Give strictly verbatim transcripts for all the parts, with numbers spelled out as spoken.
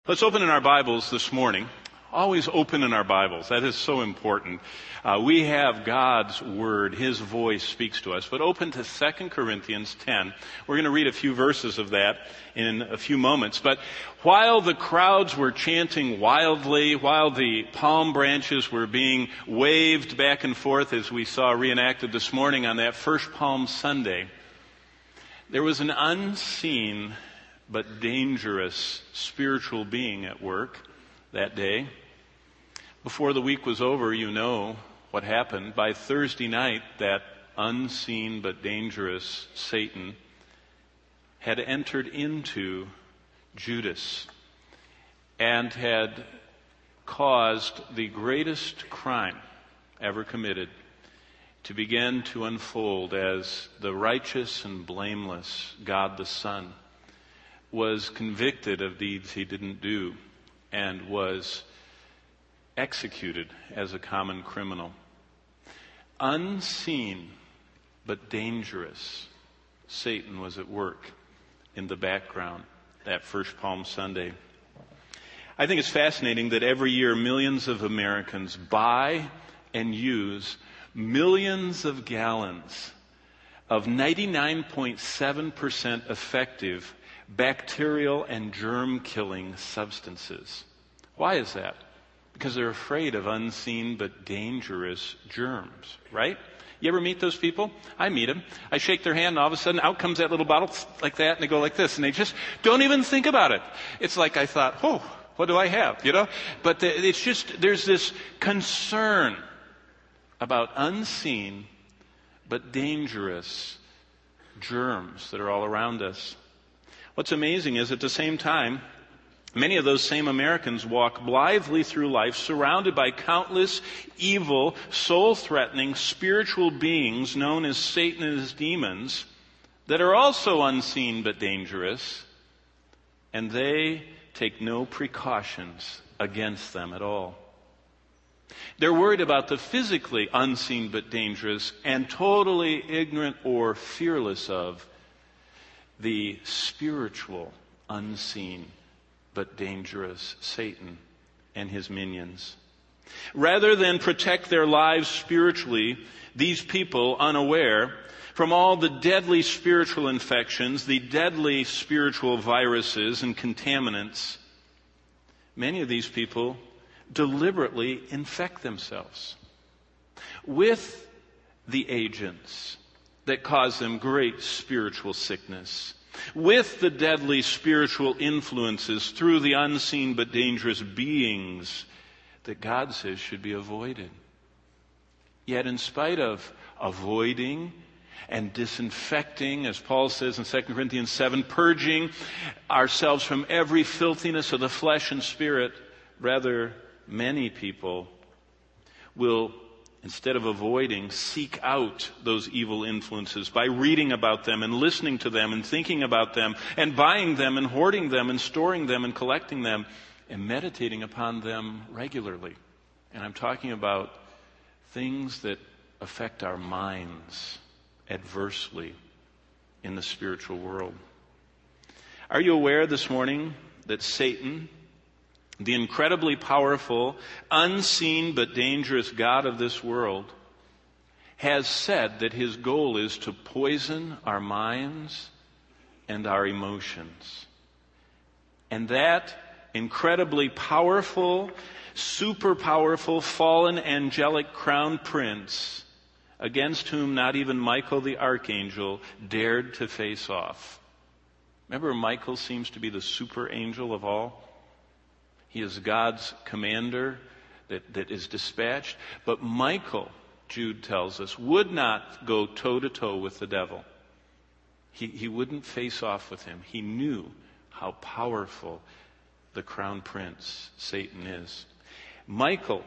Let's open in our Bibles this morning. Always open in our Bibles. That is so important. Uh, we have God's Word. His voice speaks to us. But open to Second Corinthians ten. We're going to read a few verses of that in a few moments. But while the crowds were chanting wildly, while the palm branches were being waved back and forth as we saw reenacted this morning on that first Palm Sunday, there was an unseen but dangerous spiritual being at work that day. Before the week was over, you know what happened. By Thursday night, that unseen but dangerous Satan had entered into Judas and had caused the greatest crime ever committed to begin to unfold as the righteous and blameless God the Son was convicted of deeds he didn't do and was executed as a common criminal. Unseen but dangerous, Satan was at work in the background that first Palm Sunday. I think it's fascinating that every year millions of Americans buy and use millions of gallons of ninety-nine point seven percent effective bacterial and germ-killing substances. Why is that? Because they're afraid of unseen but dangerous germs, right? You ever meet those people? I meet them. I shake their hand and all of a sudden out comes that little bottle like that and they go like this and they just don't even think about it. It's like I thought, oh, what do I have? You know? But the, it's just, there's this concern about unseen but dangerous germs that are all around us. What's amazing is at the same time, many of those same Americans walk blithely through life surrounded by countless evil, soul-threatening spiritual beings known as Satan and his demons that are also unseen but dangerous, and they take no precautions against them at all. They're worried about the physically unseen but dangerous and totally ignorant or fearless of the spiritual, unseen, but dangerous Satan and his minions. Rather than protect their lives spiritually, these people, unaware, from all the deadly spiritual infections, the deadly spiritual viruses and contaminants, many of these people deliberately infect themselves with the agents that cause them great spiritual sickness, with the deadly spiritual influences through the unseen but dangerous beings that God says should be avoided. Yet in spite of avoiding and disinfecting, as Paul says in Second Corinthians seven, purging ourselves from every filthiness of the flesh and spirit, rather many people will, instead of avoiding, seek out those evil influences by reading about them and listening to them and thinking about them and buying them and hoarding them and storing them and collecting them and meditating upon them regularly. And I'm talking about things that affect our minds adversely in the spiritual world. Are you aware this morning that Satan, the incredibly powerful, unseen but dangerous God of this world, has said that his goal is to poison our minds and our emotions? And that incredibly powerful, super powerful, fallen angelic crown prince, against whom not even Michael the archangel dared to face off. Remember, Michael seems to be the super angel of all. He is God's commander that, that is dispatched. But Michael, Jude tells us, would not go toe-to-toe with the devil. He, he wouldn't face off with him. He knew how powerful the crown prince, Satan, is. Michael,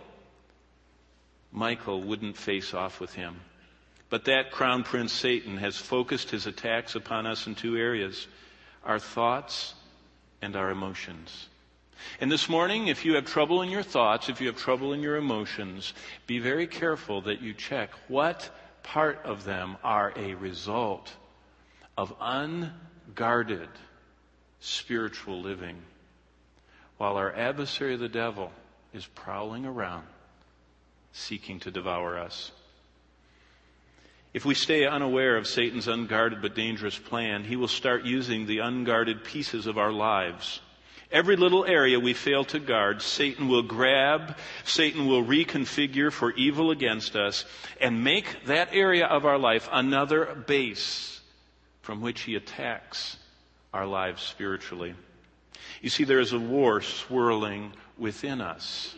Michael wouldn't face off with him. But that crown prince, Satan, has focused his attacks upon us in two areas: our thoughts and our emotions. And this morning, if you have trouble in your thoughts, if you have trouble in your emotions, be very careful that you check what part of them are a result of unguarded spiritual living. while our adversary, the devil, is prowling around, seeking to devour us. If we stay unaware of Satan's unguarded but dangerous plan, he will start using the unguarded pieces of our lives. Every little area we fail to guard, Satan will grab, Satan will reconfigure for evil against us, and make that area of our life another base from which he attacks our lives spiritually. You see, there is a war swirling within us.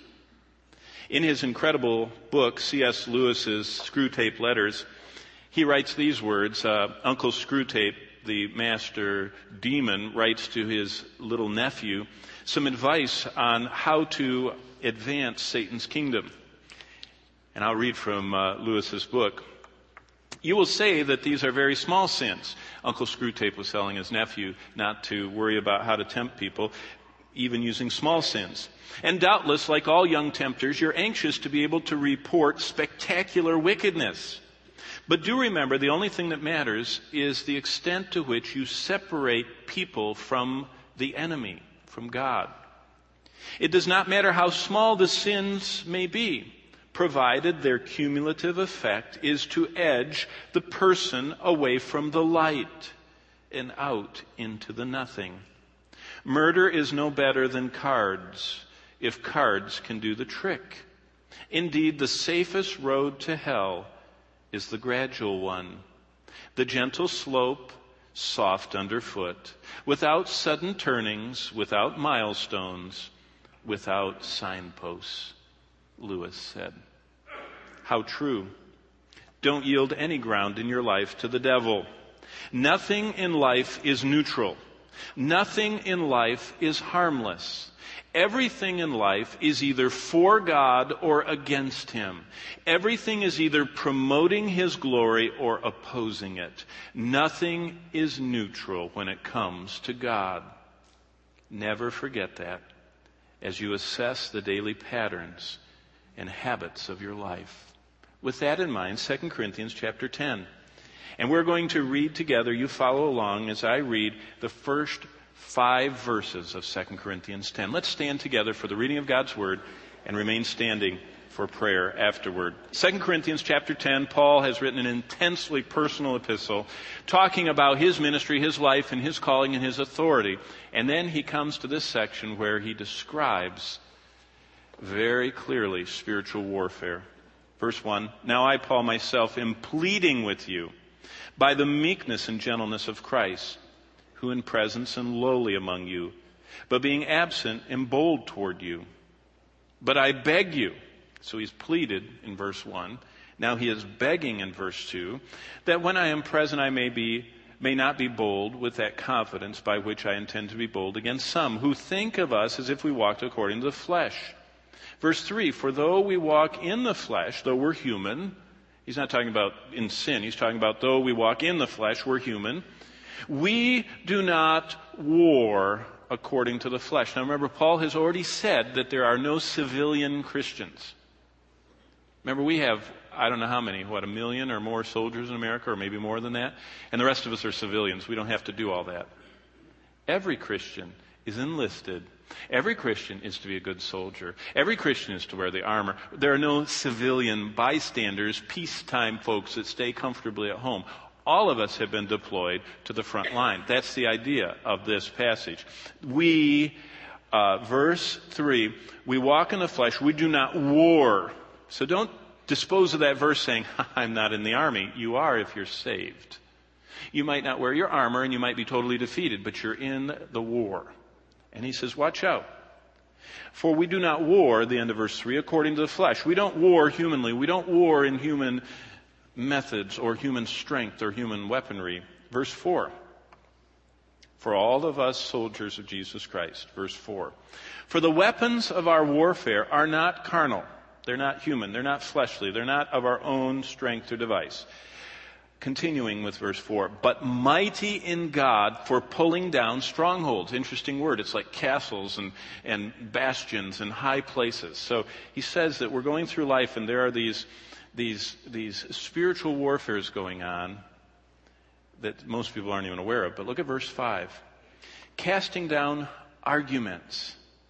In his incredible book, C S Lewis's Screwtape Letters, he writes these words. Uh, Uncle Screwtape, the master demon, writes to his little nephew some advice on how to advance Satan's kingdom. And I'll read from uh, Lewis's book. You will say that these are very small sins. Uncle Screwtape was telling his nephew not to worry about how to tempt people, even using small sins. And doubtless, like all young tempters, you're anxious to be able to report spectacular wickedness. But do remember, the only thing that matters is the extent to which you separate people from the enemy, from God. It does not matter how small the sins may be, provided their cumulative effect is to edge the person away from the light and out into the nothing. Murder is no better than cards, if cards can do the trick. Indeed, the safest road to hell is the gradual one, the gentle slope, soft underfoot, without sudden turnings, without milestones, without signposts, Lewis said. How true. Don't yield any ground in your life to the devil. Nothing in life is neutral. Nothing in life is harmless. Everything in life is either for God or against Him. Everything is either promoting His glory or opposing it. Nothing is neutral when it comes to God. Never forget that as you assess the daily patterns and habits of your life. With that in mind, Second Corinthians chapter ten. And we're going to read together. You follow along as I read the first five verses of Second Corinthians ten. Let's stand together for the reading of God's Word and remain standing for prayer afterward. Second Corinthians chapter ten, Paul has written an intensely personal epistle talking about his ministry, his life, and his calling and his authority. And then he comes to this section where he describes very clearly spiritual warfare. Verse one, Now I, Paul, myself, am pleading with you by the meekness and gentleness of Christ, who in presence and lowly among you, but being absent am bold toward you. But I beg you, so he's pleaded in verse one, now he is begging in verse two, that when I am present I may be may not be bold with that confidence by which I intend to be bold against some who think of us as if we walked according to the flesh. Verse three, for though we walk in the flesh, though we're human, he's not talking about in sin, he's talking about though we walk in the flesh, we're human, we do not war according to the flesh. Now remember, Paul has already said that there are no civilian Christians. Remember, we have, I don't know how many, what, a million or more soldiers in America, or maybe more than that? And the rest of us are civilians. We don't have to do all that. Every Christian is enlisted. Every Christian is to be a good soldier. Every Christian is to wear the armor. There are no civilian bystanders, peacetime folks that stay comfortably at home. All of us have been deployed to the front line. That's the idea of this passage. We, uh, verse three, we walk in the flesh, we do not war. So don't dispose of that verse saying, I'm not in the army. You are if you're saved. You might not wear your armor and you might be totally defeated, but you're in the war. And he says, watch out. For we do not war, the end of verse three, according to the flesh. We don't war humanly. We don't war in human methods or human strength or human weaponry. Verse four. For all of us soldiers of Jesus Christ. Verse four. For the weapons of our warfare are not carnal. They're not human. They're not fleshly. They're not of our own strength or device. Continuing with verse four. But mighty in God for pulling down strongholds. Interesting word. It's like castles and, and bastions and high places. So he says that we're going through life and there are these, these, these spiritual warfares going on that most people aren't even aware of. But look at verse five. Casting down arguments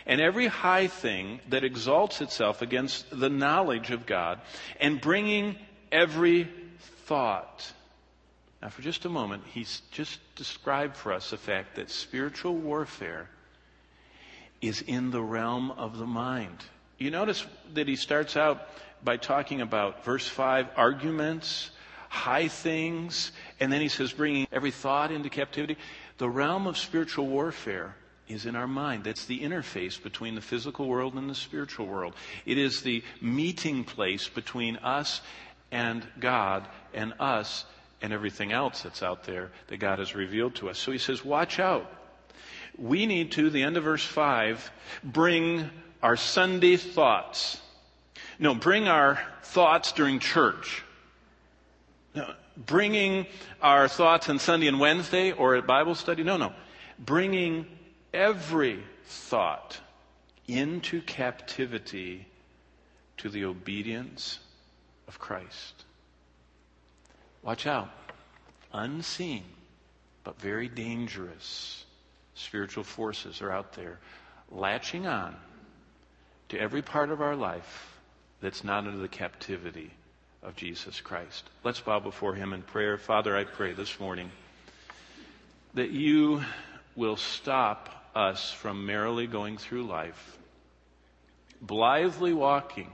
and every high thing that exalts itself against the knowledge of God, and bringing every thought. Now, for just a moment, he's just described for us the fact that spiritual warfare is in the realm of the mind. You notice that he starts out by talking about, verse five, arguments, high things, and then he says bringing every thought into captivity. The realm of spiritual warfare is in our mind. That's the interface between the physical world and the spiritual world. It is the meeting place between us and God, and us and everything else that's out there that God has revealed to us. So he says, watch out. We need to, the end of verse five, bring our Sunday thoughts. No, bring our thoughts during church. No, bringing our thoughts on Sunday and Wednesday or at Bible study. No, no. Bringing every thought into captivity to the obedience of Christ. Watch out. Unseen, but very dangerous spiritual forces are out there latching on to every part of our life that's not under the captivity of Jesus Christ. Let's bow before him in prayer. Father, I pray this morning that you will stop us from merrily going through life, blithely walking,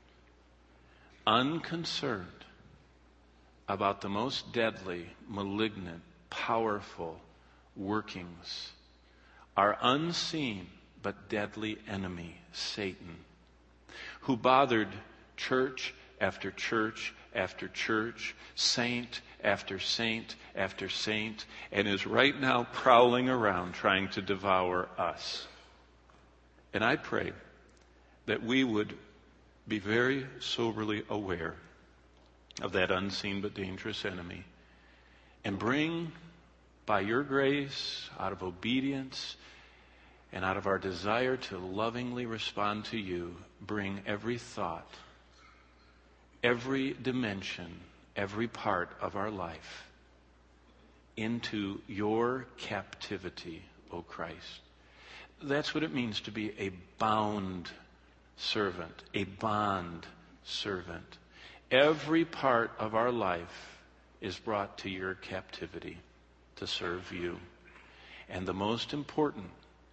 unconcerned about the most deadly, malignant, powerful workings, our unseen but deadly enemy, Satan, who bothered church after church after church, saint after saint after saint, and is right now prowling around trying to devour us. And I pray that we would be very soberly aware of that unseen but dangerous enemy, and bring, by your grace, out of obedience and out of our desire to lovingly respond to you, bring every thought, every dimension, every part of our life into your captivity, O Christ. That's what it means to be a bound servant, a bond servant. Every part of our life is brought to your captivity to serve you. And the most important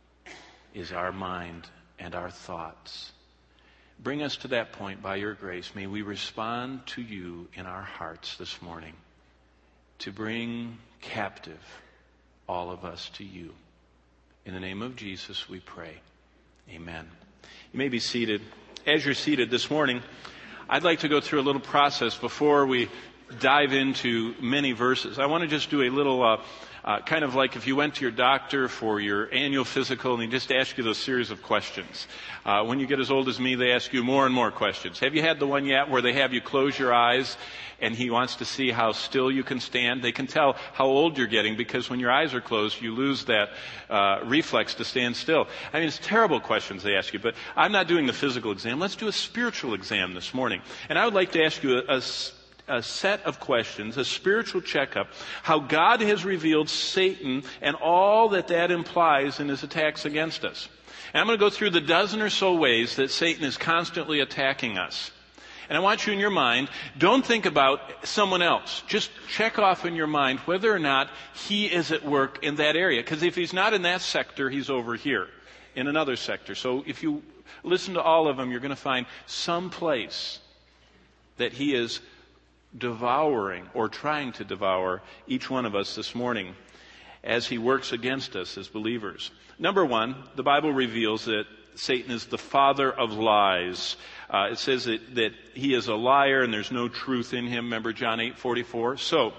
is our mind and our thoughts. Bring us to that point by your grace. May we respond to you in our hearts this morning to bring captive all of us to you. In the name of Jesus we pray. Amen. You may be seated. As you're seated this morning, I'd like to go through a little process before we dive into many verses. I want to just do a little uh, uh, kind of like if you went to your doctor for your annual physical and he just asked you those series of questions. Uh, when you get as old as me, they ask you more and more questions. Have you had the one yet where they have you close your eyes and he wants to see how still you can stand? They can tell how old you're getting because when your eyes are closed, you lose that uh, reflex to stand still. I mean, it's terrible questions they ask you, but I'm not doing the physical exam. Let's do a spiritual exam this morning. And I would like to ask you a, a a set of questions, a spiritual checkup, how God has revealed Satan and all that that implies in his attacks against us. And I'm going to go through the dozen or so ways that Satan is constantly attacking us. And I want you in your mind, don't think about someone else. Just check off in your mind whether or not he is at work in that area. Because if he's not in that sector, he's over here in another sector. So if you listen to all of them, you're going to find some place that he is devouring or trying to devour each one of us this morning as he works against us as believers. Number one, the Bible reveals that Satan is the father of lies. Uh, it says that, that he is a liar and there's no truth in him. Remember John eight forty-four? So,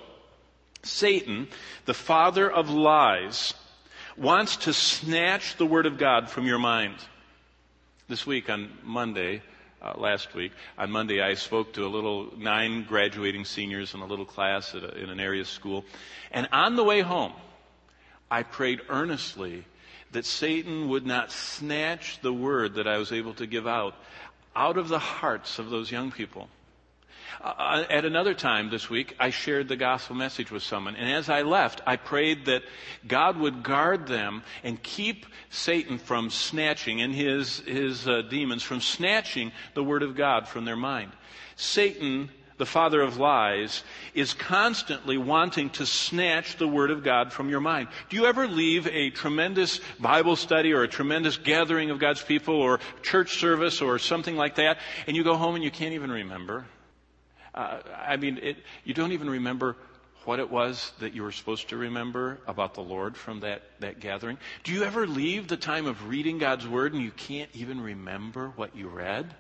Satan, the father of lies, wants to snatch the Word of God from your mind. This week on Monday, Uh, last week. On Monday, I spoke to a little nine graduating seniors in a little class at a, in an area school. And on the way home, I prayed earnestly that Satan would not snatch the word that I was able to give out out of the hearts of those young people. Uh, at another time this week, I shared the gospel message with someone, and as I left, I prayed that God would guard them and keep Satan from snatching, and his, his uh, demons from snatching the Word of God from their mind. Satan, the father of lies, is constantly wanting to snatch the Word of God from your mind. Do you ever leave a tremendous Bible study or a tremendous gathering of God's people or church service or something like that, and you go home and you can't even remember? Uh, I mean, it, you don't even remember what it was that you were supposed to remember about the Lord from that, that gathering. Do you ever leave the time of reading God's Word and you can't even remember what you read?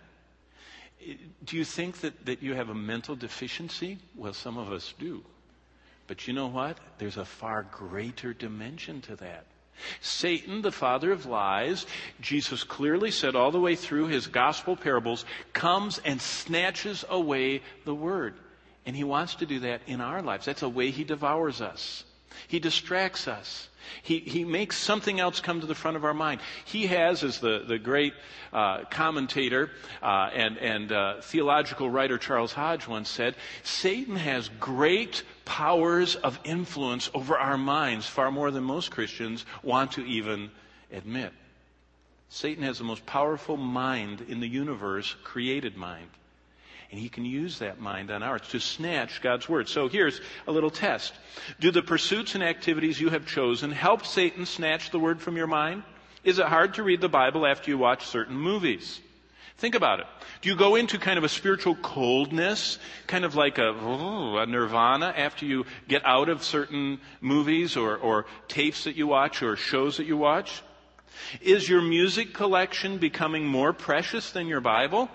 Do you think that, that you have a mental deficiency? Well, some of us do. But you know what? There's a far greater dimension to that. Satan, the father of lies, Jesus clearly said all the way through his gospel parables, comes and snatches away the Word. And he wants to do that in our lives. That's a way he devours us. He distracts us. He, he makes something else come to the front of our mind. He has, as the, the great uh, commentator uh, and, and uh, theological writer Charles Hodge once said, Satan has great powers of influence over our minds, far more than most Christians want to even admit. Satan has the most powerful mind in the universe, created mind. And he can use that mind on ours to snatch God's Word. So here's a little test. Do the pursuits and activities you have chosen help Satan snatch the Word from your mind? Is it hard to read the Bible after you watch certain movies? Think about it. Do you go into kind of a spiritual coldness, kind of like a, oh, a nirvana after you get out of certain movies or, or tapes that you watch or shows that you watch? Is your music collection becoming more precious than your Bible?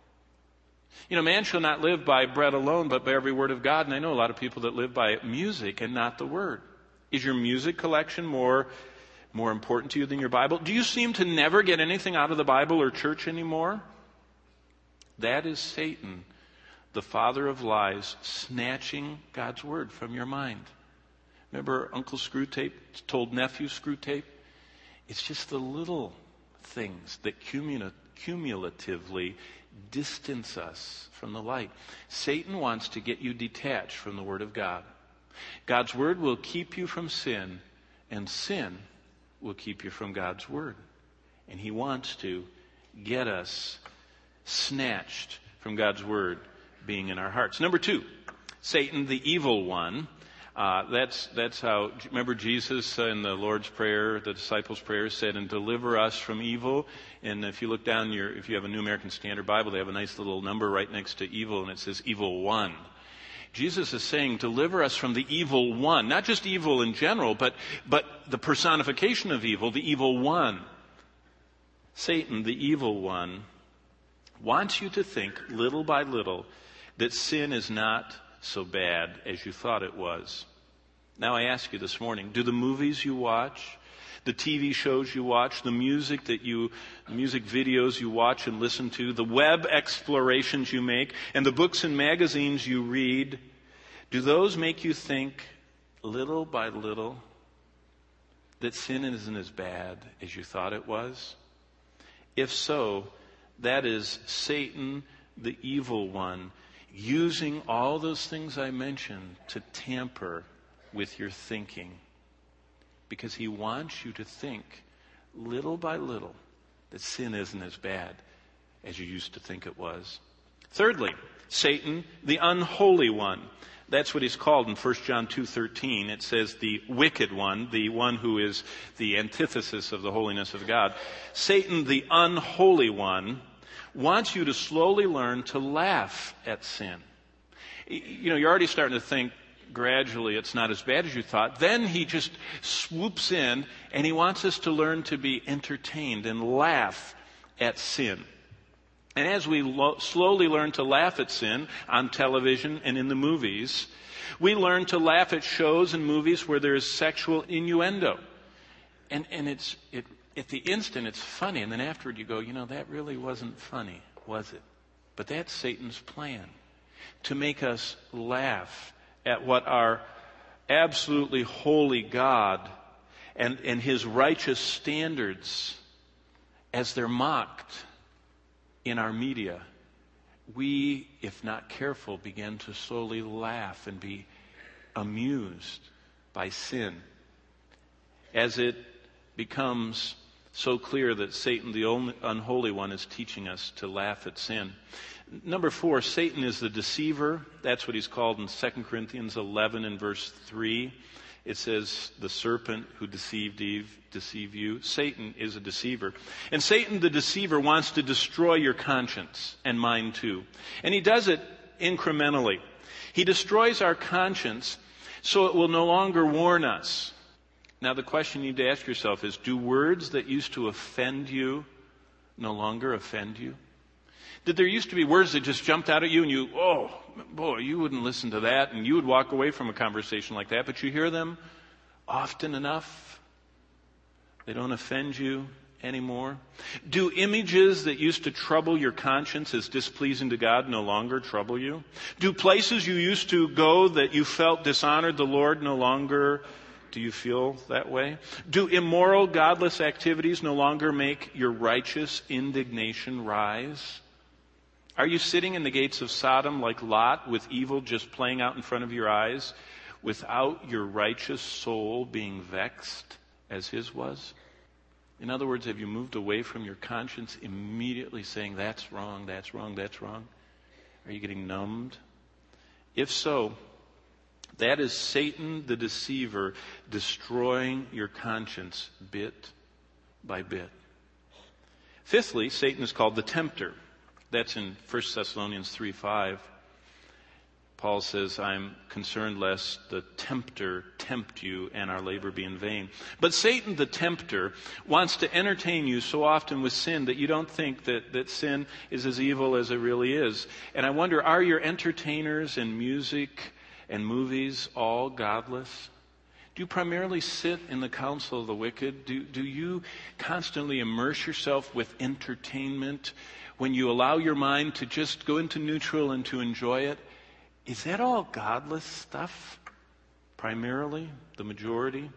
You know, man shall not live by bread alone, but by every word of God. And I know a lot of people that live by music and not the Word. Is your music collection more, more important to you than your Bible? Do you seem to never get anything out of the Bible or church anymore? That is Satan, the father of lies, snatching God's Word from your mind. Remember Uncle Screwtape told nephew Screwtape? It's just the little things that cumula- cumulatively distance us from the light. Satan wants to get you detached from the Word of God. God's Word will keep you from sin, and sin will keep you from God's Word. And he wants to get us snatched from God's Word being in our hearts. Number two, Satan, the evil one. Uh, that's that's how, remember Jesus uh, in the Lord's Prayer, the disciples' prayer said, and deliver us from evil. And if you look down your, if you have a New American Standard Bible, they have a nice little number right next to evil, and it says evil one. Jesus is saying, deliver us from the evil one. Not just evil in general, but, but the personification of evil, the evil one. Satan, the evil one, wants you to think little by little that sin is not so bad as you thought it was. Now I ask you this morning, do the movies you watch, the T V shows you watch, the music that you, the music videos you watch and listen to, the web explorations you make, and the books and magazines you read, do those make you think little by little that sin isn't as bad as you thought it was? If so, that is Satan, the evil one, using all those things I mentioned to tamper with your thinking. Because he wants you to think little by little that sin isn't as bad as you used to think it was. Thirdly, Satan, the unholy one. That's what he's called in First John two thirteen. It says the wicked one, the one who is the antithesis of the holiness of God. Satan, the unholy one, wants you to slowly learn to laugh at sin. You know, you're already starting to think gradually it's not as bad as you thought. Then he just swoops in and he wants us to learn to be entertained and laugh at sin. And as we lo- slowly learn to laugh at sin on television and in the movies, we learn to laugh at shows and movies where there's sexual innuendo. And, and it's, it, at the instant it's funny, and then afterward you go, you know, that really wasn't funny, was it? But that's Satan's plan, to make us laugh at what our absolutely holy God and, and his righteous standards, as they're mocked in our media we, if not careful, begin to slowly laugh and be amused by sin as it becomes so clear that Satan, the only unholy one, is teaching us to laugh at sin. Number four, Satan is the deceiver. That's what he's called in Second Corinthians eleven and verse three. It says, the serpent who deceived Eve, deceive you. Satan is a deceiver. And Satan, the deceiver, wants to destroy your conscience and mine too. And he does it incrementally. He destroys our conscience so it will no longer warn us. Now the question you need to ask yourself is, do words that used to offend you no longer offend you? Did there used to be words that just jumped out at you and you, oh, boy, you wouldn't listen to that, and you would walk away from a conversation like that, but you hear them often enough, they don't offend you anymore? Do images that used to trouble your conscience as displeasing to God no longer trouble you? Do places you used to go that you felt dishonored the Lord no longer, do you feel that way? Do immoral, godless activities no longer make your righteous indignation rise? Are you sitting in the gates of Sodom like Lot, with evil just playing out in front of your eyes, without your righteous soul being vexed as his was? In other words, have you moved away from your conscience immediately saying, that's wrong, that's wrong, that's wrong? Are you getting numbed? If so, that is Satan the deceiver destroying your conscience bit by bit. Fifthly, Satan is called the tempter. That's in First Thessalonians three five. Paul says, I'm concerned lest the tempter tempt you and our labor be in vain. But Satan, the tempter, wants to entertain you so often with sin that you don't think that, that sin is as evil as it really is. And I wonder, are your entertainers and music and movies all godless? Do you primarily sit in the counsel of the wicked? Do, do you constantly immerse yourself with entertainment when you allow your mind to just go into neutral and to enjoy it? Is that all godless stuff? Primarily, the majority?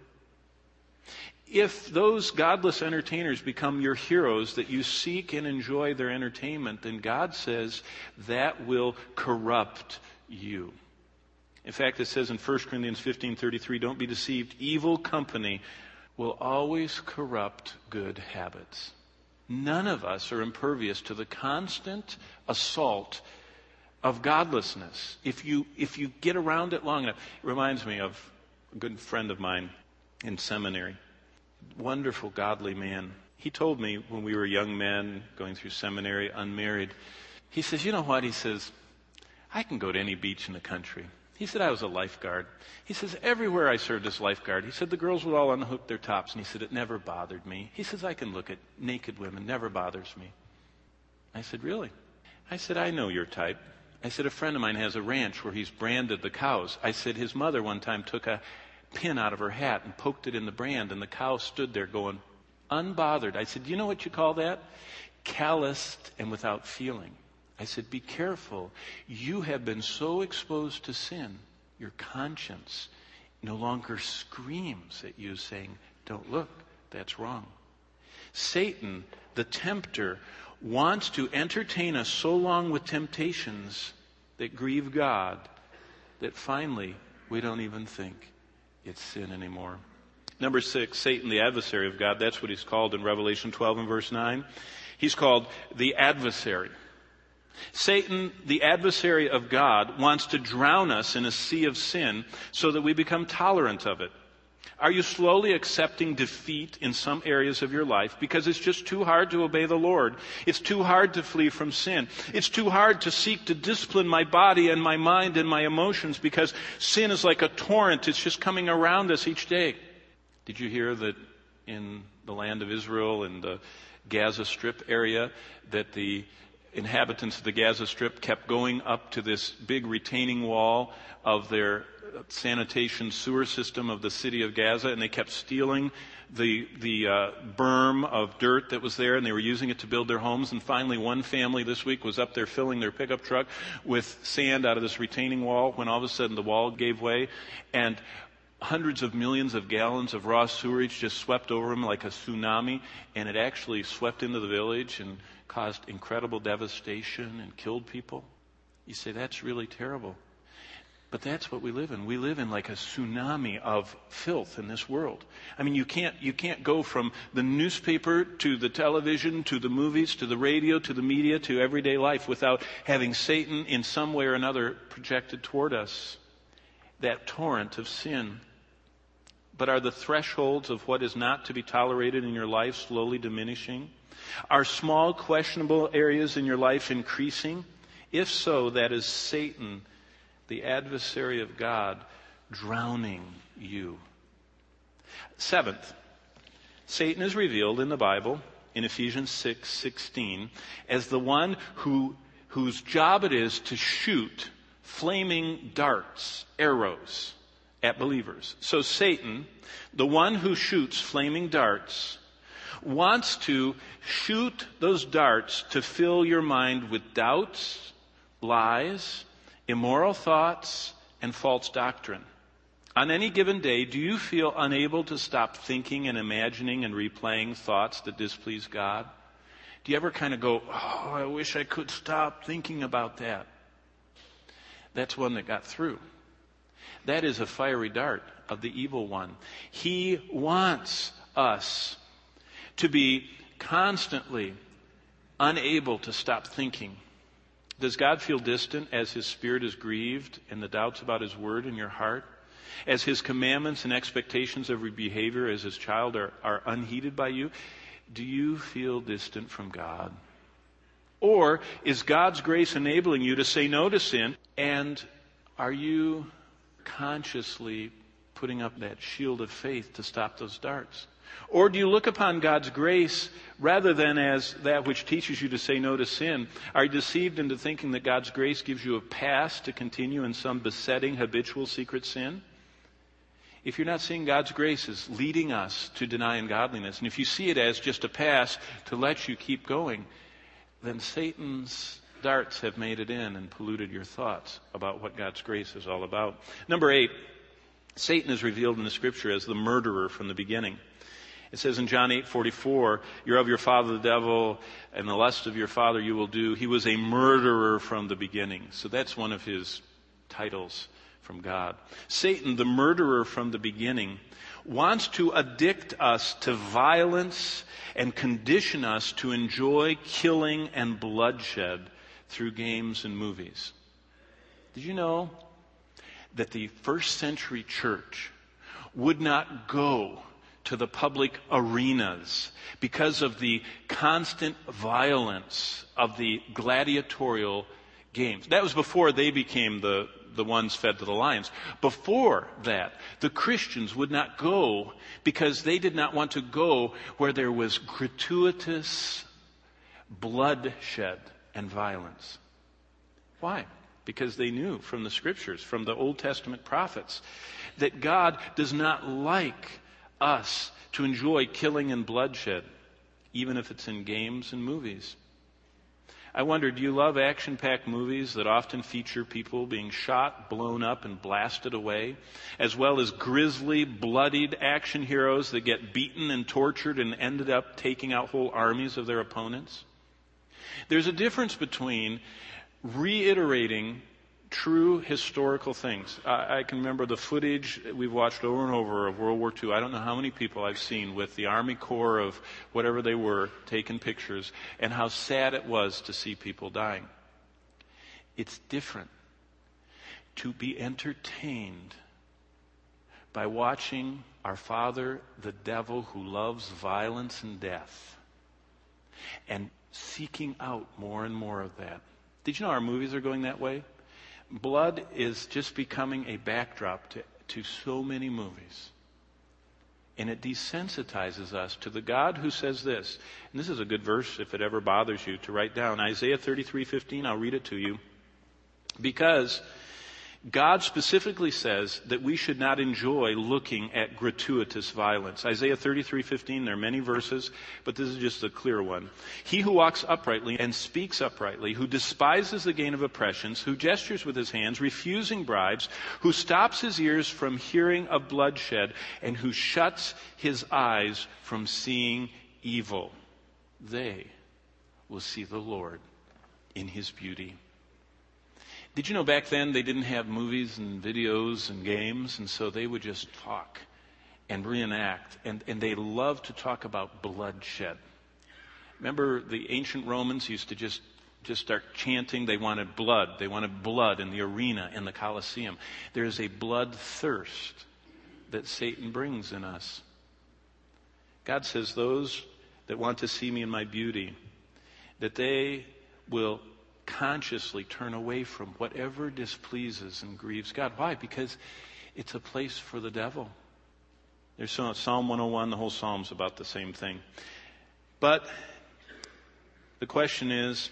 If those godless entertainers become your heroes, that you seek and enjoy their entertainment, then God says that will corrupt you. In fact, it says in First Corinthians fifteen thirty-three, don't be deceived. Evil company will always corrupt good habits. None of us are impervious to the constant assault of godlessness. If you if you get around it long enough. It reminds me of a good friend of mine in seminary. Wonderful, godly man. He told me when we were young men going through seminary, unmarried, he says, you know what? He says, I can go to any beach in the country. He said, I was a lifeguard. He says, everywhere I served as lifeguard, he said, the girls would all unhook their tops. And he said, it never bothered me. He says, I can look at naked women. Never bothers me. I said, really? I said, I know your type. I said, a friend of mine has a ranch where he's branded the cows. I said, his mother one time took a pin out of her hat and poked it in the brand, and the cow stood there going, unbothered. I said, do you know what you call that? Calloused and without feeling. I said, be careful. You have been so exposed to sin, your conscience no longer screams at you saying, don't look, that's wrong. Satan, the tempter, wants to entertain us so long with temptations that grieve God that finally we don't even think it's sin anymore. Number six, Satan, the adversary of God. That's what he's called in Revelation twelve and verse nine. He's called the adversary. Satan, the adversary of God, wants to drown us in a sea of sin so that we become tolerant of it. Are you slowly accepting defeat in some areas of your life because it's just too hard to obey the Lord? It's too hard to flee from sin. It's too hard to seek to discipline my body and my mind and my emotions because sin is like a torrent. It's just coming around us each day. Did you hear that in the land of Israel, in the Gaza Strip area, that the inhabitants of the Gaza Strip kept going up to this big retaining wall of their sanitation sewer system of the city of Gaza, and they kept stealing the the uh, berm of dirt that was there, and they were using it to build their homes. And finally, one family this week was up there filling their pickup truck with sand out of this retaining wall when all of a sudden the wall gave way, and hundreds of millions of gallons of raw sewage just swept over him like a tsunami, and it actually swept into the village and caused incredible devastation and killed people. You say, that's really terrible. But that's what we live in. We live in like a tsunami of filth in this world. I mean, you can't you can't go from the newspaper to the television to the movies to the radio to the media to everyday life without having Satan in some way or another projected toward us. That torrent of sin. But are the thresholds of what is not to be tolerated in your life slowly diminishing? Are small questionable areas in your life increasing? If so, that is Satan, the adversary of God, drowning you. Seventh, Satan is revealed in the Bible, in Ephesians six sixteen, as the one who whose job it is to shoot flaming darts, arrows, at believers. So Satan, the one who shoots flaming darts, wants to shoot those darts to fill your mind with doubts, lies, immoral thoughts, and false doctrine. On any given day, do you feel unable to stop thinking and imagining and replaying thoughts that displease God? Do you ever kind of go, oh, I wish I could stop thinking about that? That's one that got through. That is a fiery dart of the evil one. He wants us to be constantly unable to stop thinking. Does God feel distant as His Spirit is grieved and the doubts about His Word in your heart? As His commandments and expectations of your behavior as His child are, are unheeded by you? Do you feel distant from God? Or is God's grace enabling you to say no to sin? And are you consciously putting up that shield of faith to stop those darts? Or do you look upon God's grace rather than as that which teaches you to say no to sin? Are you deceived into thinking that God's grace gives you a pass to continue in some besetting, habitual, secret sin? If you're not seeing God's grace as leading us to deny ungodliness, and if you see it as just a pass to let you keep going, then Satan's darts have made it in and polluted your thoughts about what God's grace is all about. Number eight, Satan is revealed in the Scripture as the murderer from the beginning. It says in John eight forty-four, you're of your father the devil, and the lust of your father you will do. He was a murderer from the beginning. So that's one of his titles from God. Satan, the murderer from the beginning, wants to addict us to violence and condition us to enjoy killing and bloodshed through games and movies. Did you know that the first century church would not go to the public arenas because of the constant violence of the gladiatorial games? That was before they became the, the ones fed to the lions. Before that, the Christians would not go because they did not want to go where there was gratuitous bloodshed and violence. Why? Because they knew from the Scriptures, from the Old Testament prophets, that God does not like us to enjoy killing and bloodshed, even if it's in games and movies. I wonder, do you love action-packed movies that often feature people being shot, blown up, and blasted away, as well as grisly, bloodied action heroes that get beaten and tortured and ended up taking out whole armies of their opponents? There's a difference between reiterating true historical things. I, I can remember the footage we've watched over and over of World War Two. I don't know how many people I've seen with the Army Corps of whatever they were taking pictures, and how sad it was to see people dying. It's different to be entertained by watching our father, the devil, who loves violence and death, and seeking out more and more of that. Did you know our movies are going that way? Blood is just becoming a backdrop to, to so many movies. And it desensitizes us to the God who says this. And this is a good verse if it ever bothers you to write down. Isaiah thirty-three fifteen, I'll read it to you. Because God specifically says that we should not enjoy looking at gratuitous violence. Isaiah thirty-three fifteen, there are many verses, but this is just a clear one. He who walks uprightly and speaks uprightly, who despises the gain of oppressions, who gestures with his hands, refusing bribes, who stops his ears from hearing of bloodshed, and who shuts his eyes from seeing evil, they will see the Lord in his beauty. Did you know back then they didn't have movies and videos and games, and so they would just talk and reenact, and, and they loved to talk about bloodshed. Remember the ancient Romans used to just, just start chanting. They wanted blood. They wanted blood in the arena, in the Colosseum. There is a blood thirst that Satan brings in us. God says those that want to see me in my beauty, that they will consciously turn away from whatever displeases and grieves God. Why? Because it's a place for the devil. There's Psalm one oh one, the whole psalm's about the same thing. But the question is,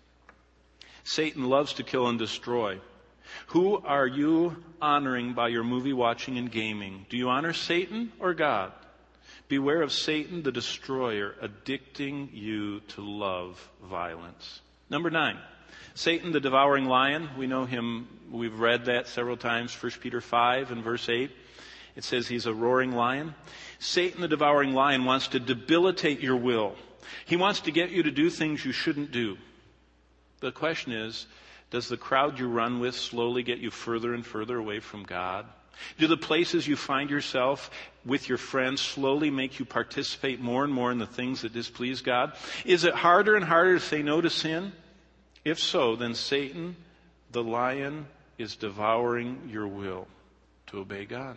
Satan loves to kill and destroy. Who are you honoring by your movie watching and gaming? Do you honor Satan or God? Beware of Satan, the destroyer, addicting you to love violence. Number nine. Satan, the devouring lion, we know him, we've read that several times, First Peter five and verse eight. It says he's a roaring lion. Satan, the devouring lion, wants to debilitate your will. He wants to get you to do things you shouldn't do. The question is, does the crowd you run with slowly get you further and further away from God? Do the places you find yourself with your friends slowly make you participate more and more in the things that displease God? Is it harder and harder to say no to sin? If so, then Satan, the lion, is devouring your will to obey God.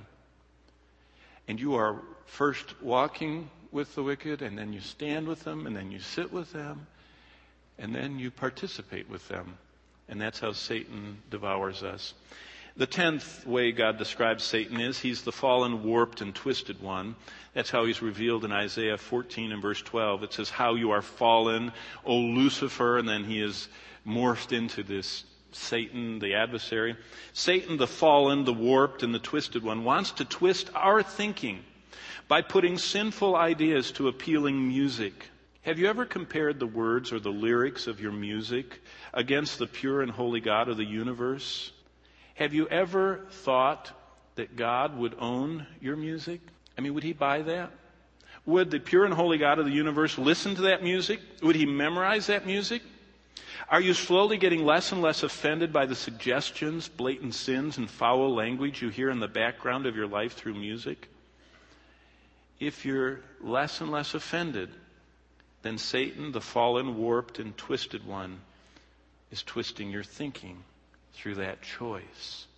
And you are first walking with the wicked, and then you stand with them, and then you sit with them, and then you participate with them. And that's how Satan devours us. The tenth way God describes Satan is he's the fallen, warped, and twisted one. That's how he's revealed in Isaiah fourteen and verse twelve. It says, how you are fallen, O Lucifer, and then he is morphed into this Satan, the adversary. Satan, the fallen, the warped, and the twisted one, wants to twist our thinking by putting sinful ideas to appealing music. Have you ever compared the words or the lyrics of your music against the pure and holy God of the universe? Have you ever thought that God would own your music? I mean, would he buy that? Would the pure and holy God of the universe listen to that music? Would he memorize that music? Are you slowly getting less and less offended by the suggestions, blatant sins, and foul language you hear in the background of your life through music? If you're less and less offended, then Satan, the fallen, warped, and twisted one, is twisting your thinking through that choice.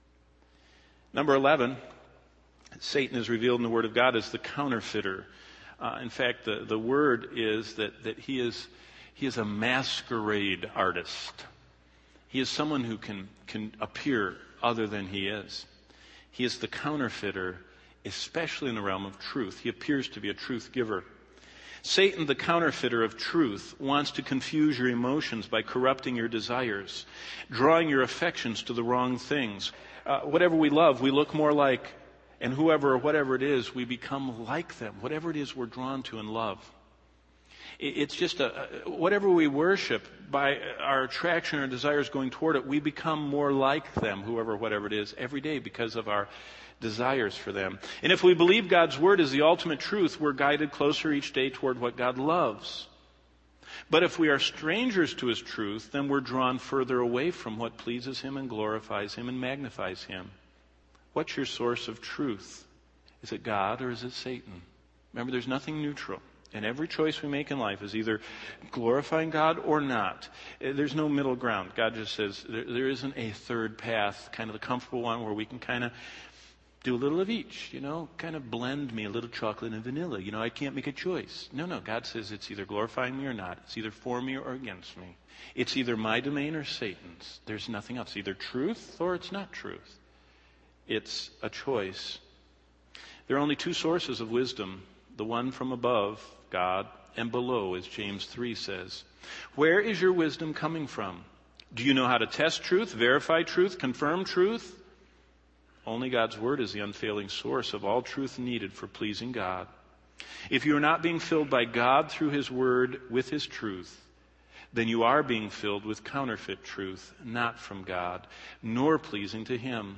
Number eleven, Satan is revealed in the Word of God as the counterfeiter. Uh, in fact, the, the word is that, that he is he is a masquerade artist. He is someone who can, can appear other than he is. He is the counterfeiter, especially in the realm of truth. He appears to be a truth giver. Satan, the counterfeiter of truth, wants to confuse your emotions by corrupting your desires, drawing your affections to the wrong things. Uh, whatever we love, we look more like, and whoever or whatever it is, we become like them. Whatever it is we're drawn to and love. It, it's just a, whatever we worship, by our attraction or desires going toward it, we become more like them, whoever or whatever it is, every day because of our desires for them. And if we believe God's word is the ultimate truth, we're guided closer each day toward what God loves. But if we are strangers to his truth, then we're drawn further away from what pleases him and glorifies him and magnifies him. What's your source of truth? Is it God or is it Satan? Remember, there's nothing neutral. And every choice we make in life is either glorifying God or not. There's no middle ground. God just says there, there isn't a third path, kind of the comfortable one where we can kind of do a little of each, you know, kind of blend me a little chocolate and vanilla. You know, I can't make a choice. No, no, God says it's either glorifying me or not. It's either for me or against me. It's either my domain or Satan's. There's nothing else. Either truth or it's not truth. It's a choice. There are only two sources of wisdom. The one from above, God, and below, as James three says. Where is your wisdom coming from? Do you know how to test truth, verify truth, confirm truth? Only God's Word is the unfailing source of all truth needed for pleasing God. If you are not being filled by God through His Word with His truth, then you are being filled with counterfeit truth, not from God, nor pleasing to Him.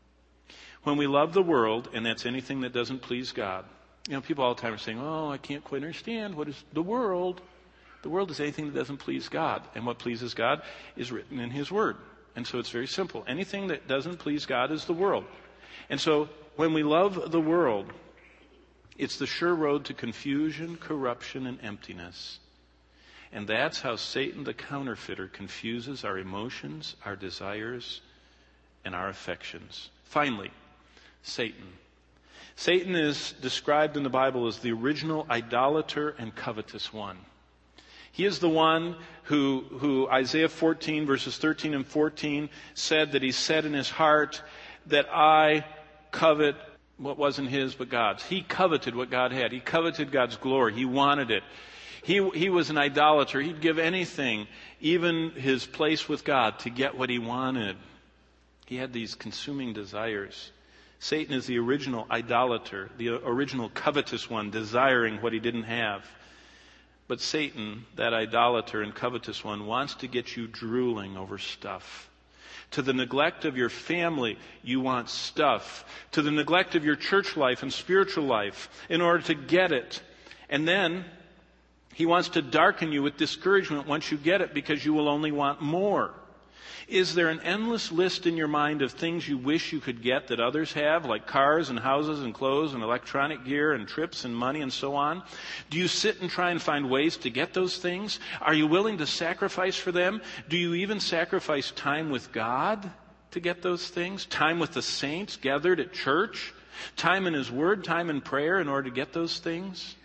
When we love the world, and that's anything that doesn't please God, you know, people all the time are saying, oh, I can't quite understand. What is the world? The world is anything that doesn't please God. And what pleases God is written in His Word. And so it's very simple. Anything that doesn't please God is the world. And so when we love the world, it's the sure road to confusion, corruption, and emptiness. And that's how Satan the counterfeiter confuses our emotions, our desires, and our affections. Finally, Satan. Satan is described in the Bible as the original idolater and covetous one. He is the one who, who Isaiah fourteen, verses thirteen and fourteen, said that he said in his heart that I covet what wasn't his but God's. He coveted what God had. He coveted God's glory. He wanted it. He, he was an idolater. He'd give anything, even his place with God, to get what he wanted. He had these consuming desires. Satan is the original idolater, the original covetous one, desiring what he didn't have. But Satan, that idolater and covetous one, wants to get you drooling over stuff. To the neglect of your family, you want stuff. To the neglect of your church life and spiritual life in order to get it. And then he wants to darken you with discouragement once you get it because you will only want more. Is there an endless list in your mind of things you wish you could get that others have, like cars and houses and clothes and electronic gear and trips and money and so on? Do you sit and try and find ways to get those things? Are you willing to sacrifice for them? Do you even sacrifice time with God to get those things? Time with the saints gathered at church? Time in His Word, time in prayer in order to get those things?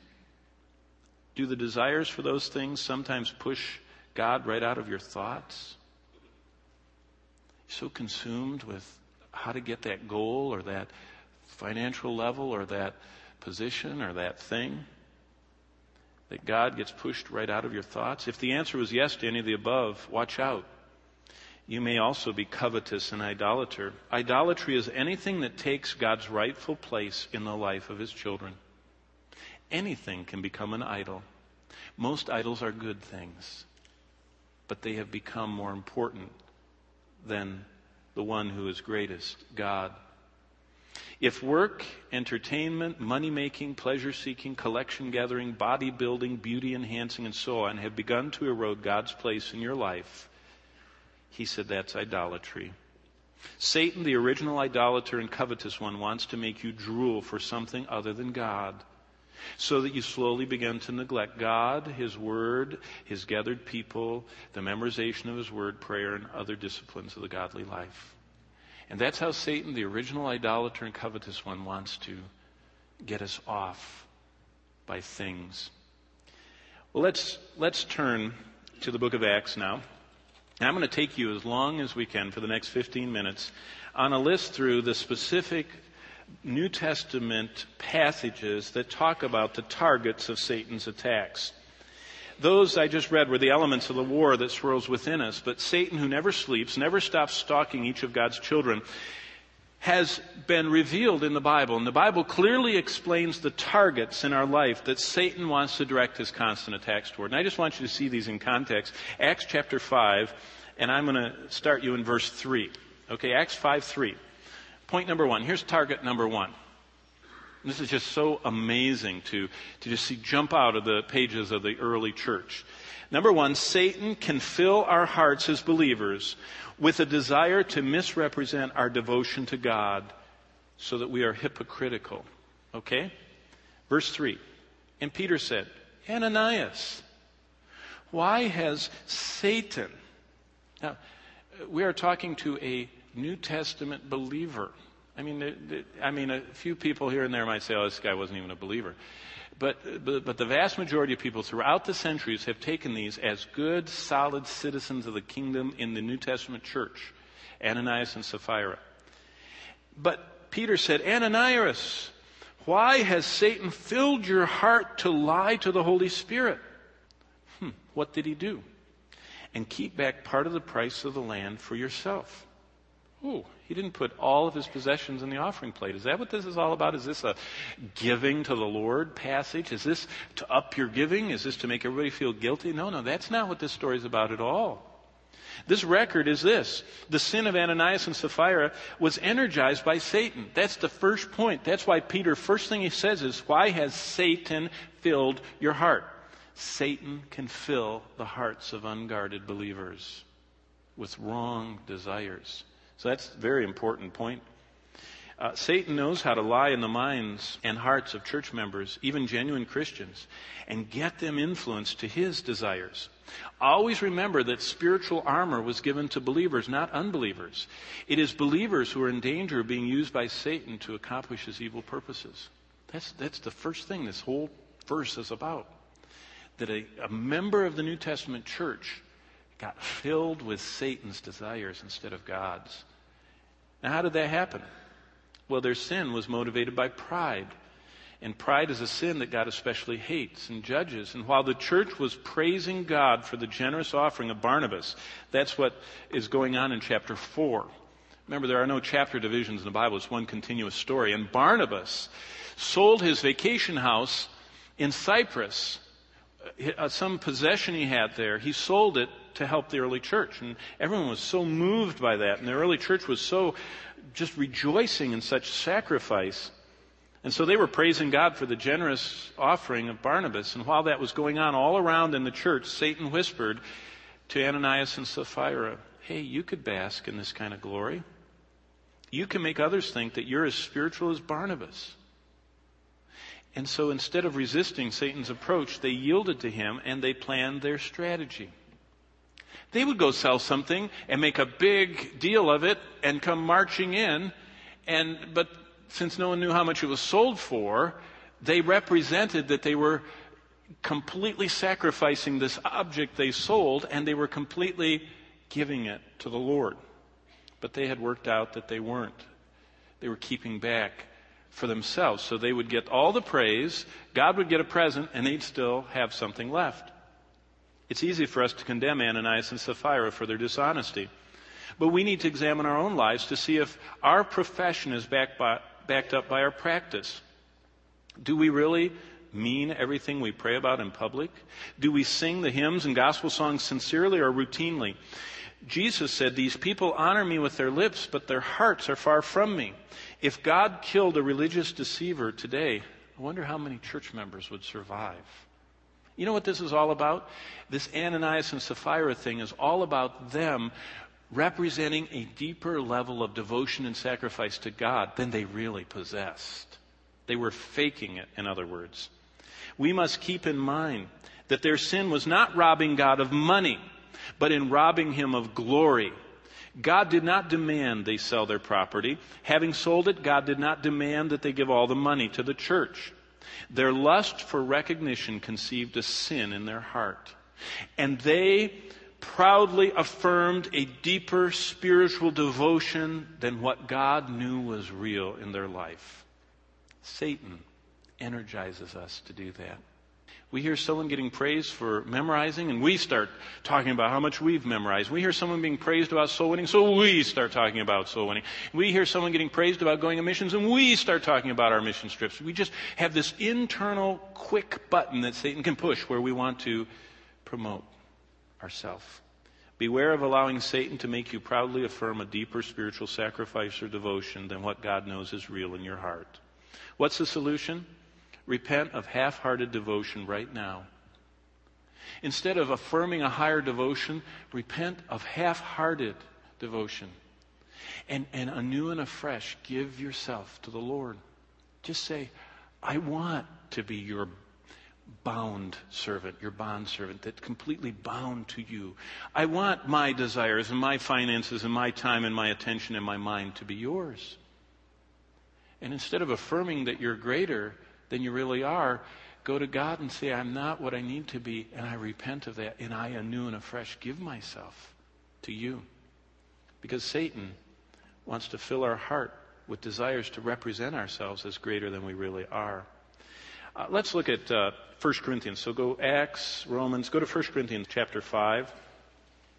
Do the desires for those things sometimes push God right out of your thoughts? So consumed with how to get that goal or that financial level or that position or that thing that God gets pushed right out of your thoughts? If the answer was yes to any of the above, watch out. You may also be covetous and idolater. Idolatry is anything that takes God's rightful place in the life of His children. Anything can become an idol. Most idols are good things, but they have become more important than the one who is greatest, God. If work, entertainment, money-making, pleasure-seeking, collection-gathering, body-building, beauty-enhancing, and so on have begun to erode God's place in your life, He said that's idolatry. Satan, the original idolater and covetous one, wants to make you drool for something other than God, so that you slowly begin to neglect God, His Word, His gathered people, the memorization of His Word, prayer, and other disciplines of the godly life. And that's how Satan, the original idolater and covetous one, wants to get us off by things. Well, let's, let's turn to the book of Acts now. And I'm going to take you as long as we can for the next fifteen minutes on a list through the specific New Testament passages that talk about the targets of Satan's attacks. Those I just read were the elements of the war that swirls within us, but Satan, who never sleeps, never stops stalking each of God's children, has been revealed in the Bible. And the Bible clearly explains the targets in our life that Satan wants to direct his constant attacks toward. And I just want you to see these in context. Acts chapter five, and I'm going to start you in verse three. Okay, Acts five three. Point number one. Here's target number one. This is just so amazing to, to just see jump out of the pages of the early church. Number one, Satan can fill our hearts as believers with a desire to misrepresent our devotion to God so that we are hypocritical. Okay? Verse three. And Peter said, Ananias, why has Satan... Now, we are talking to a New Testament believer. I mean, the, the, I mean, a few people here and there might say, oh, this guy wasn't even a believer. But, but, but the vast majority of people throughout the centuries have taken these as good, solid citizens of the kingdom in the New Testament church, Ananias and Sapphira. But Peter said, Ananias, why has Satan filled your heart to lie to the Holy Spirit? Hmm, what did he do? and keep back part of the price of the land for yourself. Oh, he didn't put all of his possessions in the offering plate. Is that what this is all about? Is this a giving to the Lord passage? Is this to up your giving? Is this to make everybody feel guilty? No, no, that's not what this story is about at all. This record is this. The sin of Ananias and Sapphira was energized by Satan. That's the first point. That's why Peter, first thing he says is, why has Satan filled your heart? Satan can fill the hearts of unguarded believers with wrong desires. So that's a very important point. Uh, Satan knows how to lie in the minds and hearts of church members, even genuine Christians, and get them influenced to his desires. Always remember that spiritual armor was given to believers, not unbelievers. It is believers who are in danger of being used by Satan to accomplish his evil purposes. That's, that's the first thing this whole verse is about. That a, a member of the New Testament church got filled with Satan's desires instead of God's. Now, how did that happen? Well, their sin was motivated by pride. And pride is a sin that God especially hates and judges. And while the church was praising God for the generous offering of Barnabas, that's what is going on in chapter four. Remember, there are no chapter divisions in the Bible. It's one continuous story. And Barnabas sold his vacation house in Cyprus, some possession he had there. He sold it to help the early church. And everyone was so moved by that. And the early church was so just rejoicing in such sacrifice. And so they were praising God for the generous offering of Barnabas. And while that was going on all around in the church, Satan whispered to Ananias and Sapphira, hey, you could bask in this kind of glory. You can make others think that you're as spiritual as Barnabas. And so instead of resisting Satan's approach, they yielded to him and they planned their strategy. They would go sell something and make a big deal of it and come marching in. And but since no one knew how much it was sold for, they represented that they were completely sacrificing this object they sold, and they were completely giving it to the Lord. But they had worked out that they weren't. They were keeping back for themselves. So they would get all the praise, God would get a present, and they'd still have something left. It's easy for us to condemn Ananias and Sapphira for their dishonesty. But we need to examine our own lives to see if our profession is backed, by, backed up by our practice. Do we really mean everything we pray about in public? Do we sing the hymns and gospel songs sincerely or routinely? Jesus said, these people honor me with their lips, but their hearts are far from me. If God killed a religious deceiver today, I wonder how many church members would survive. You know what this is all about? This Ananias and Sapphira thing is all about them representing a deeper level of devotion and sacrifice to God than they really possessed. They were faking it, in other words. We must keep in mind that their sin was not robbing God of money, but in robbing him of glory. God did not demand they sell their property. Having sold it, God did not demand that they give all the money to the church. Their lust for recognition conceived a sin in their heart. And they proudly affirmed a deeper spiritual devotion than what God knew was real in their life. Satan energizes us to do that. We hear someone getting praised for memorizing, and we start talking about how much we've memorized. We hear someone being praised about soul winning, so we start talking about soul winning. We hear someone getting praised about going on missions, and we start talking about our mission trips. We just have this internal quick button that Satan can push where we want to promote ourselves. Beware of allowing Satan to make you proudly affirm a deeper spiritual sacrifice or devotion than what God knows is real in your heart. What's the solution? Repent of half-hearted devotion right now. Instead of affirming a higher devotion, repent of half-hearted devotion. And, and anew and afresh, give yourself to the Lord. Just say, I want to be your bound servant, your bond servant, that's completely bound to you. I want my desires and my finances and my time and my attention and my mind to be yours. And instead of affirming that you're greater than you really are, go to God and say, I'm not what I need to be, and I repent of that, and I anew and afresh give myself to you. Because Satan wants to fill our heart with desires to represent ourselves as greater than we really are. Uh, let's look at uh, First Corinthians. So go Acts, Romans, go to First Corinthians chapter five.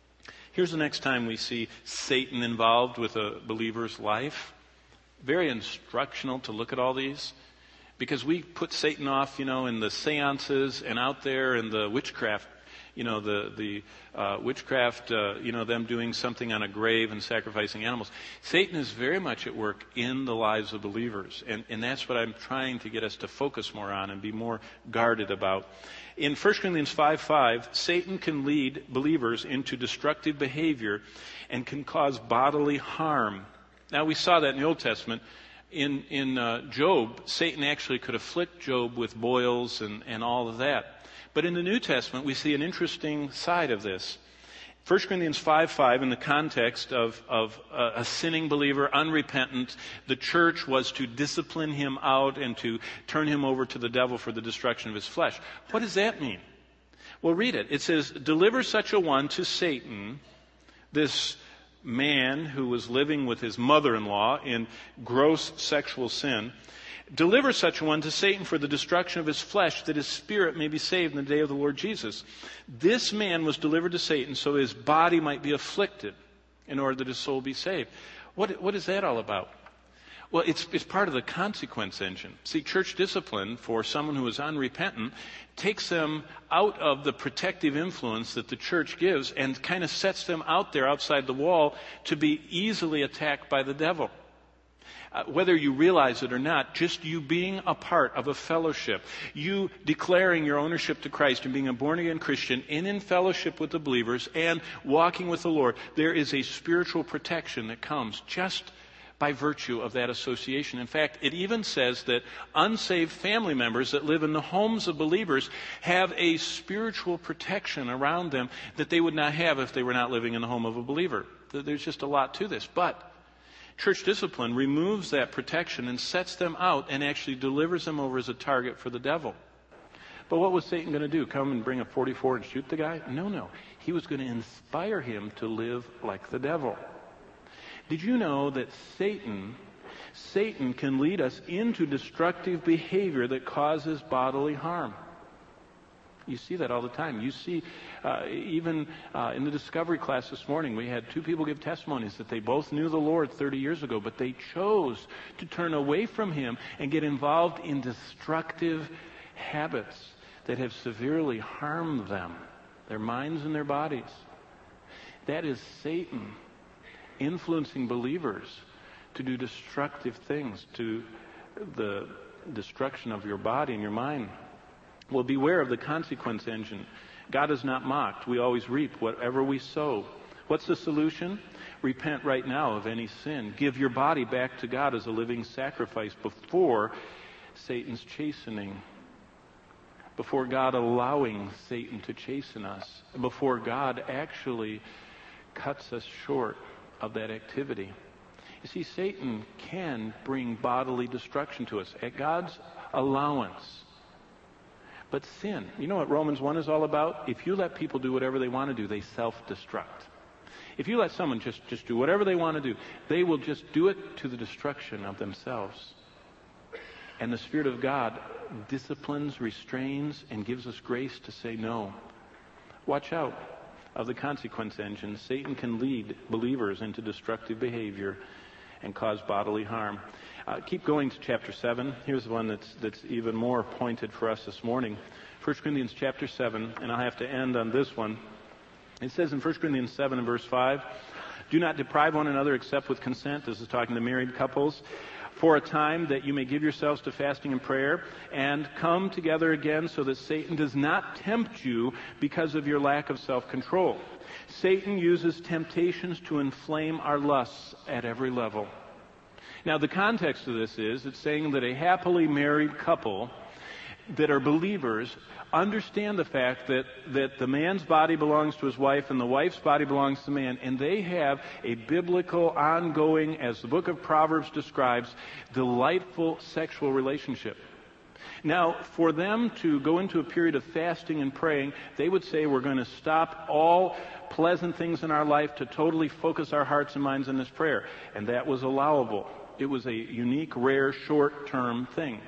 Here's the next time we see Satan involved with a believer's life. Very instructional to look at all these, because we put Satan off, you know, in the seances and out there in the witchcraft, you know, the the uh, witchcraft, uh, you know, them doing something on a grave and sacrificing animals. Satan is very much at work in the lives of believers, and, and that's what I'm trying to get us to focus more on and be more guarded about. In First Corinthians five five, Satan can lead believers into destructive behavior and can cause bodily harm. Now, we saw that in the Old Testament. In, in uh, Job, Satan actually could afflict Job with boils and, and all of that. But in the New Testament, we see an interesting side of this. First Corinthians five five, in the context of, of a, a sinning believer, unrepentant, the church was to discipline him out and to turn him over to the devil for the destruction of his flesh. What does that mean? Well, read it. It says, deliver such a one to Satan, this man who was living with his mother-in-law in gross sexual sin. Deliver such a one to Satan for the destruction of his flesh, that his spirit may be saved in the day of the Lord Jesus. This man was delivered to Satan so his body might be afflicted in order that his soul be saved. What, what is that all about? Well, it's, it's part of the consequence engine. See, church discipline for someone who is unrepentant takes them out of the protective influence that the church gives and kind of sets them out there outside the wall to be easily attacked by the devil. Uh, whether you realize it or not, just you being a part of a fellowship, you declaring your ownership to Christ and being a born-again Christian and in fellowship with the believers and walking with the Lord, there is a spiritual protection that comes just by virtue of that association. In fact, it even says that unsaved family members that live in the homes of believers have a spiritual protection around them that they would not have if they were not living in the home of a believer. There's just a lot to this. But church discipline removes that protection and sets them out and actually delivers them over as a target for the devil. But what was Satan going to do? Come and bring a forty-four and shoot the guy? No, no. He was going to inspire him to live like the devil. Did you know that Satan, Satan can lead us into destructive behavior that causes bodily harm? You see that all the time. You see, uh, even uh, in the discovery class this morning, we had two people give testimonies that they both knew the Lord thirty years ago, but they chose to turn away from Him and get involved in destructive habits that have severely harmed them, their minds and their bodies. That is Satan influencing believers to do destructive things, to the destruction of your body and your mind. Well, beware of the consequence engine. God is not mocked. We always reap whatever we sow. What's the solution? Repent right now of any sin. Give your body back to God as a living sacrifice before Satan's chastening, before God allowing Satan to chasten us, before God actually cuts us short of that activity. You see, Satan can bring bodily destruction to us at God's allowance. But sin, you know what Romans one is all about? If you let people do whatever they want to do, they self-destruct. If you let someone just, just do whatever they want to do, they will just do it to the destruction of themselves. And the Spirit of God disciplines, restrains, and gives us grace to say no. Watch out of the consequence engine. Satan can lead believers into destructive behavior and cause bodily harm. Uh, keep going to chapter seven. Here's one that's that's even more pointed for us this morning. First Corinthians chapter seven, and I'll have to end on this one. It says in First Corinthians seven and verse five, do not deprive one another except with consent. This is talking to married couples. For a time that you may give yourselves to fasting and prayer and come together again so that Satan does not tempt you because of your lack of self-control. Satan uses temptations to inflame our lusts at every level. Now, the context of this is it's saying that a happily married couple that are believers understand the fact that, that the man's body belongs to his wife and the wife's body belongs to the man, and they have a biblical, ongoing, as the book of Proverbs describes, delightful sexual relationship. Now, for them to go into a period of fasting and praying, they would say we're going to stop all pleasant things in our life to totally focus our hearts and minds on this prayer. And that was allowable. It was a unique, rare, short-term thing.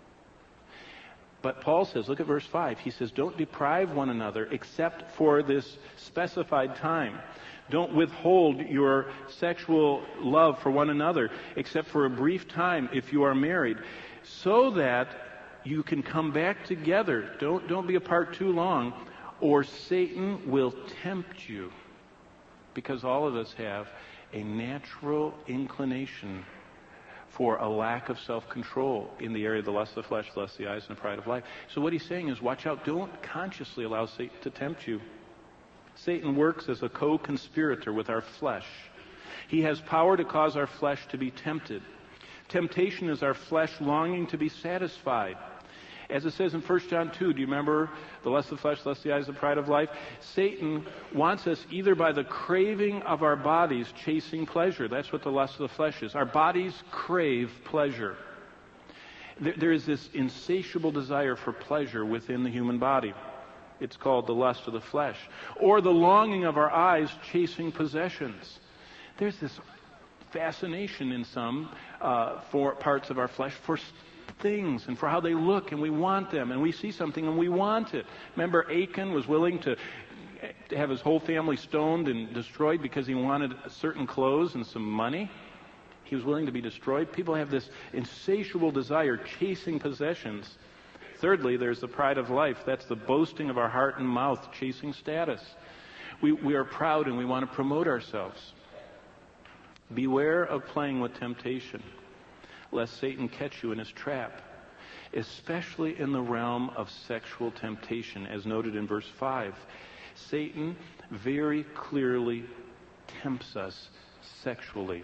But Paul says, look at verse five. He says, don't deprive one another except for this specified time. Don't withhold your sexual love for one another except for a brief time if you are married, so that you can come back together. Don't, don't be apart too long, or Satan will tempt you, because all of us have a natural inclination for a lack of self-control in the area of the lust of the flesh, the lust of the eyes, and the pride of life. So what he's saying is, watch out. Don't consciously allow Satan to tempt you. Satan works as a co-conspirator with our flesh. He has power to cause our flesh to be tempted. Temptation is our flesh longing to be satisfied. As it says in First John two, do you remember the lust of the flesh, the lust of the eyes, the pride of life? Satan wants us either by the craving of our bodies chasing pleasure. That's what the lust of the flesh is. Our bodies crave pleasure. There, there is this insatiable desire for pleasure within the human body. It's called the lust of the flesh. Or the longing of our eyes chasing possessions. There's this fascination in some uh, for parts of our flesh for things and for how they look, and we want them, and we see something and we want it. Remember, Achan was willing to, to have his whole family stoned and destroyed because he wanted certain clothes and some money. He was willing to be destroyed. People have this insatiable desire, chasing possessions. Thirdly, there's the pride of life. That's the boasting of our heart and mouth, chasing status. We, we are proud and we want to promote ourselves. Beware of playing with temptation, lest Satan catch you in his trap, especially in the realm of sexual temptation, as noted in verse five. Satan very clearly tempts us sexually.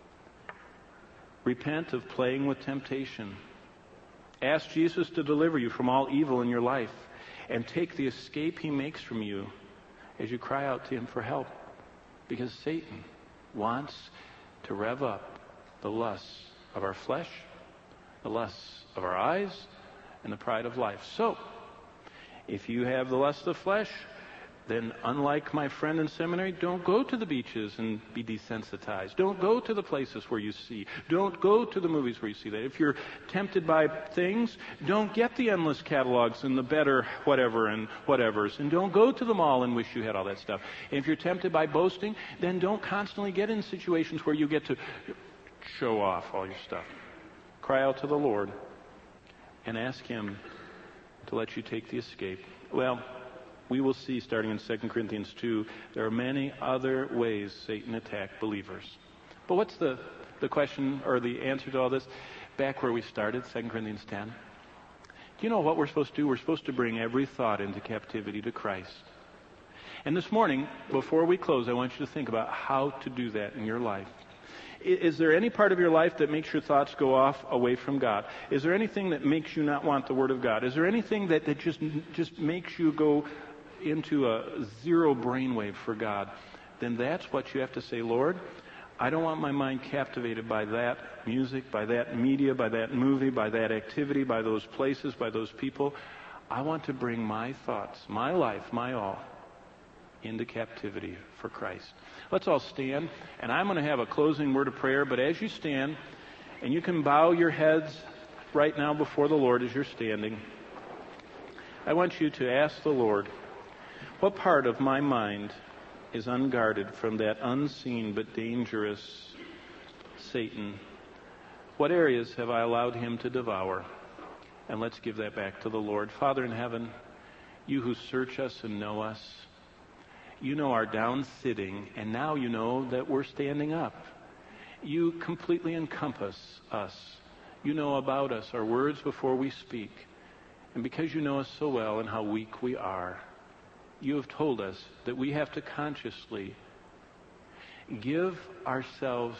Repent of playing with temptation. Ask Jesus to deliver you from all evil in your life, and take the escape he makes from you as you cry out to him for help, because Satan wants to rev up the lusts of our flesh, the lusts of our eyes, and the pride of life. So, if you have the lust of the flesh, then unlike my friend in seminary, don't go to the beaches and be desensitized. Don't go to the places where you see. Don't go to the movies where you see that. If you're tempted by things, don't get the endless catalogs and the better whatever and whatevers. And don't go to the mall and wish you had all that stuff. And if you're tempted by boasting, then don't constantly get in situations where you get to show off all your stuff. Cry out to the Lord and ask him to let you take the escape. Well, we will see, starting in Second Corinthians two, there are many other ways Satan attacked believers. But what's the, the question or the answer to all this? Back where we started, Second Corinthians ten. Do you know what we're supposed to do? We're supposed to bring every thought into captivity to Christ. And this morning, before we close, I want you to think about how to do that in your life. Is there any part of your life that makes your thoughts go off away from God? Is there anything that makes you not want the Word of God? Is there anything that, that just, just makes you go into a zero brainwave for God? Then that's what you have to say, Lord, I don't want my mind captivated by that music, by that media, by that movie, by that activity, by those places, by those people. I want to bring my thoughts, my life, my all, into captivity for Christ. Let's all stand, and I'm going to have a closing word of prayer, but as you stand, and you can bow your heads right now before the Lord as you're standing, I want you to ask the Lord, what part of my mind is unguarded from that unseen but dangerous Satan? What areas have I allowed him to devour? And let's give that back to the Lord. Father in heaven, you who search us and know us, you know our down sitting, and now you know that we're standing up. You completely encompass us. You know about us, our words before we speak. And because you know us so well and how weak we are, you have told us that we have to consciously give ourselves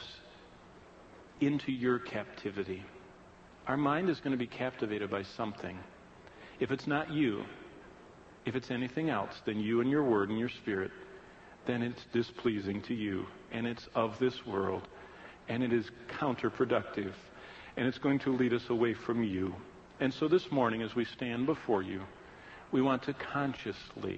into your captivity. Our mind is going to be captivated by something. If it's not you, if it's anything else than you and your word and your spirit, then it's displeasing to you, and it's of this world, and it is counterproductive, and it's going to lead us away from you. And so this morning, as we stand before you, we want to consciously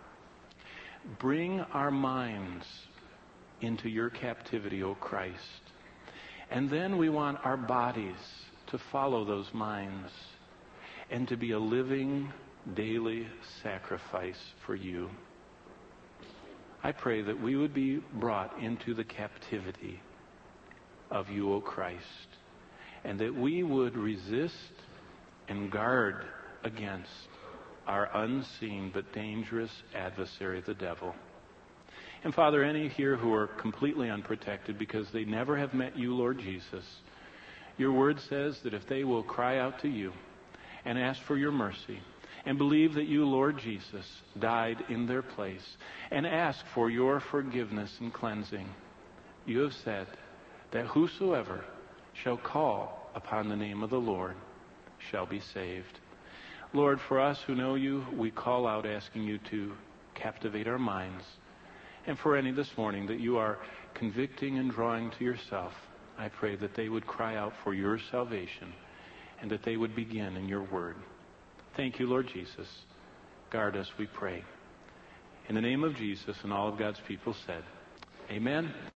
bring our minds into your captivity, O Christ. And then we want our bodies to follow those minds and to be a living, daily sacrifice for you. I pray that we would be brought into the captivity of you, O Christ, and that we would resist and guard against our unseen but dangerous adversary, the devil. And Father, any here who are completely unprotected because they never have met you, Lord Jesus, your word says that if they will cry out to you and ask for your mercy and believe that you, Lord Jesus, died in their place and ask for your forgiveness and cleansing, you have said that whosoever shall call upon the name of the Lord shall be saved. Lord, for us who know you, we call out asking you to captivate our minds. And for any this morning that you are convicting and drawing to yourself, I pray that they would cry out for your salvation and that they would begin in your word. Thank you, Lord Jesus. Guard us, we pray. In the name of Jesus and all of God's people said, amen.